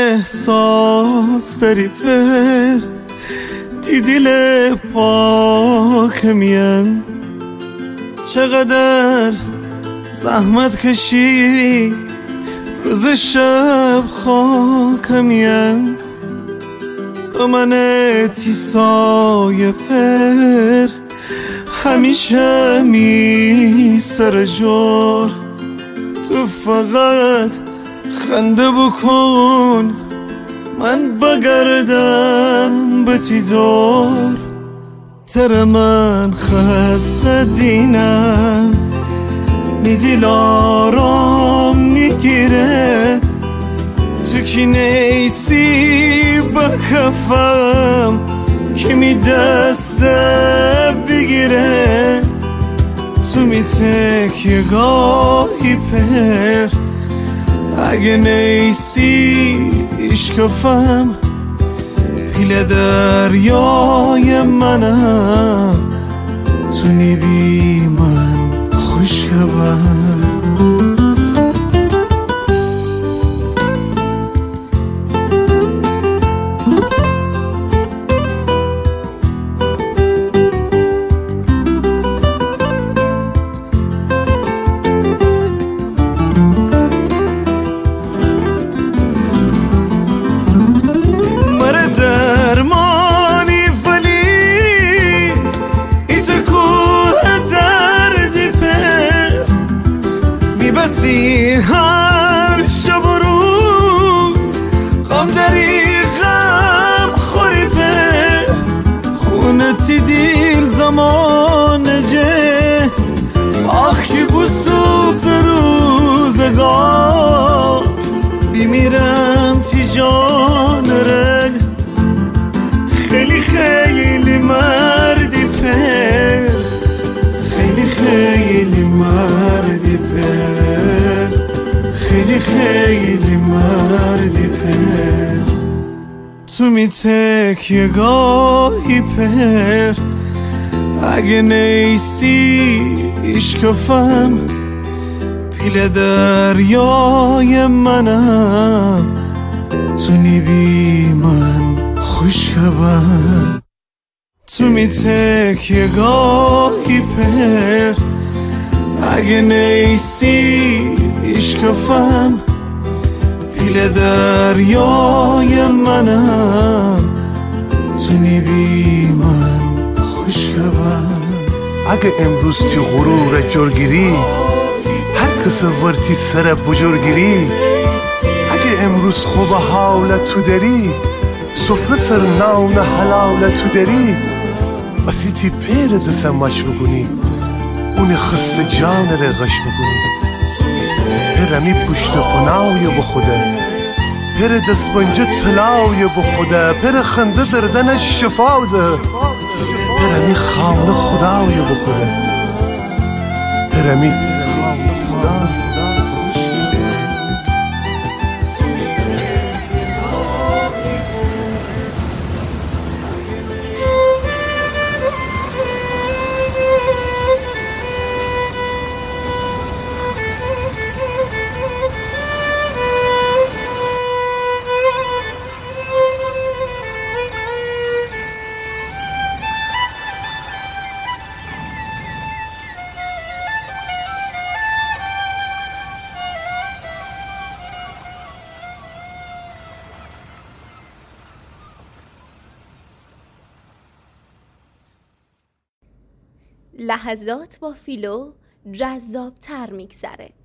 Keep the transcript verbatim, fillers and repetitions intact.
احساس داری پر دی دل پاکمیم، چقدر زحمت کشی روز شب خاکمیم، تو من تیسای پر همیشه می سر جور، تو فقط خنده بکن من بگردم به تی دور. تر من خسته دینم می دل آرام میگیره، تو کی نیسی با کفم که می دست بگیره، تو می تکیه گاهی پر اگه نیسی اشکفم، پیل دریای منم تو نیبی من خوشگبم. هر شب و روز غم داری غم خوری پر خونتی دیل زمان جه آخ که بسوز روزگار بیمیرم تی جان رگ خیلی خیلی مردی پر خیلی خیلی مردی پر خیلی خیلی مردی پر تو می تکیه گاهی پر اگه نیسی اشکفم، پیل دریای منم تو نیبی من خوشگبم، تو می تکیه گاهی پر اگه نیسی اشکفم، پیل دریای منم تو نیبی من خوشگبم. اگه امروز تو غرور جرگیری هر کس ورتی سر بجرگیری، اگه امروز خوب حالت تو داری سفره سر نان حلال تو داری، بسی تی پیر دسم ماش بگونی اون خسته جان رغش بگونی، پرمی پشت پناوی بخوده پر دستبنجه طلاوی بخوده، پر خنده دردنش شفا ده، پرمی خانه خداوی بخوده، پرمی خانه خدا. لحظات با فیلو جذاب‌تر میگذره.